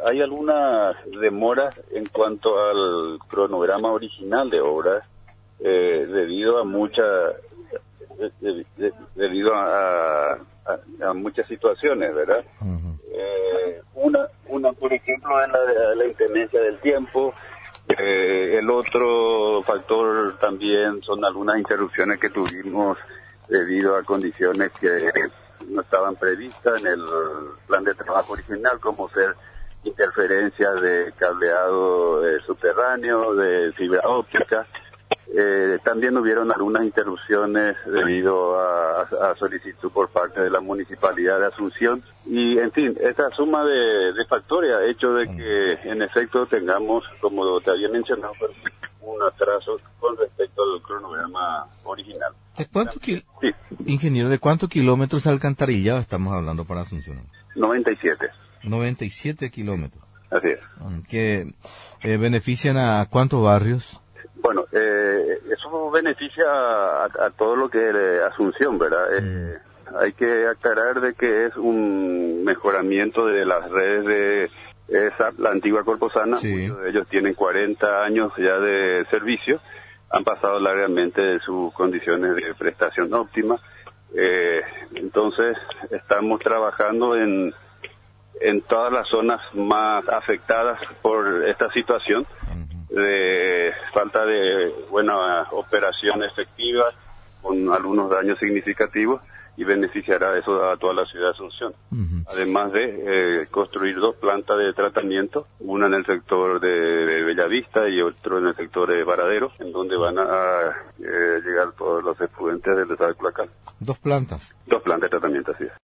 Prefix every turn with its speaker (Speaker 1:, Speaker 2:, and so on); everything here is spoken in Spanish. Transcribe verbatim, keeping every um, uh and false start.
Speaker 1: hay algunas demoras en cuanto al cronograma original de obras, eh, debido a muchas de, de, debido a, a, a muchas situaciones, ¿verdad? Uh-huh. Eh, una, una, por ejemplo, es la, la inclemencia del tiempo. Eh, el otro factor también son algunas interrupciones que tuvimos debido a condiciones que no estaban previstas en el plan de trabajo original, como ser interferencias de cableado eh, subterráneo, de fibra óptica. Eh, también hubieron algunas interrupciones debido a, a solicitud por parte de la Municipalidad de Asunción. Y, en fin, esta suma de, de factores ha hecho de que, en efecto, tengamos, como te había mencionado, un atraso con respecto al cronograma original.
Speaker 2: ¿De cuánto kil-
Speaker 1: sí.
Speaker 2: Ingeniero, ¿de cuántos kilómetros de alcantarillado estamos hablando para Asunción?
Speaker 1: noventa y siete.
Speaker 2: noventa y siete kilómetros.
Speaker 1: Así es.
Speaker 2: ¿Que eh, benefician a cuántos barrios?
Speaker 1: Bueno, eh, eso beneficia a, a todo lo que es eh, Asunción, ¿verdad? Mm. Eh, hay que aclarar de que es un mejoramiento de las redes de esa, la antigua Corposana. Sí. Muchos de ellos tienen cuarenta años ya de servicio, han pasado largamente de sus condiciones de prestación óptima. Eh, entonces, estamos trabajando en, en todas las zonas más afectadas por esta situación de falta de buena operación efectiva, con algunos daños significativos, y beneficiará eso a toda la ciudad de Asunción. Uh-huh. Además de eh, construir dos plantas de tratamiento, una en el sector de, de Bellavista y otro en el sector de Varadero, en donde van a, a eh, llegar todos los efluentes del desagüe cloacal.
Speaker 2: ¿Dos plantas?
Speaker 1: Dos plantas de tratamiento, así es.